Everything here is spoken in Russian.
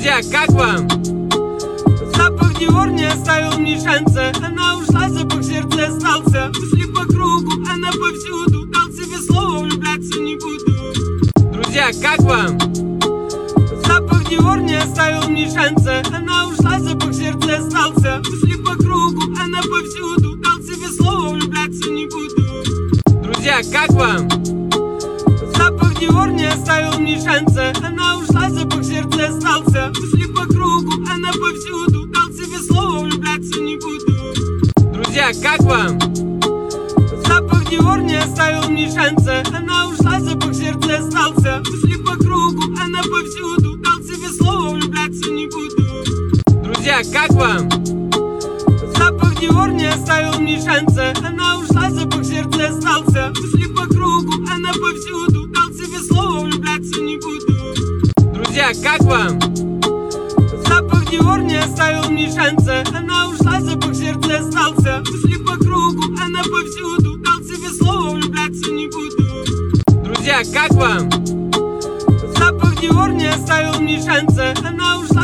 Друзья, как вам? Запах Диор не оставил мне шанса. Она ушла, запах сердца остался. Пошли по кругу, она повсюду. Дал себе слово, влюбляться не буду. Друзья, как вам? Запах Диор не оставил мне шанса. Она ушла, запах сердца остался. Пошли по кругу, она повсюду. Дал себе слово, влюбляться не буду. Друзья, как вам? Запах Диор не оставил мне шанса. Она ушла, запах сердца остался. Пошли по кругу, она повсюду. Дал себе слово, влюбляться не буду. Друзья, как вам? Запах Диор не оставил мне шанса. Она ушла, запах сердца остался. Пошли по кругу, она повсюду. Дал себе слово, влюбляться не буду. Друзья, как вам? Запах Диор не оставил мне шанса. Она ушла, запах сердца остался. Пошли по кругу, она повсюду. Дал себе слово, влюбляться не буду. Друзья, как вам? Запах Диор не оставил мне шанса. Она ушла, запах сердца остался. Пошли по кругу, она повсюду. Дал себе слово, влюбляться не буду. Друзья, как вам? Запах Диор не оставил мне шанса. Она ушла.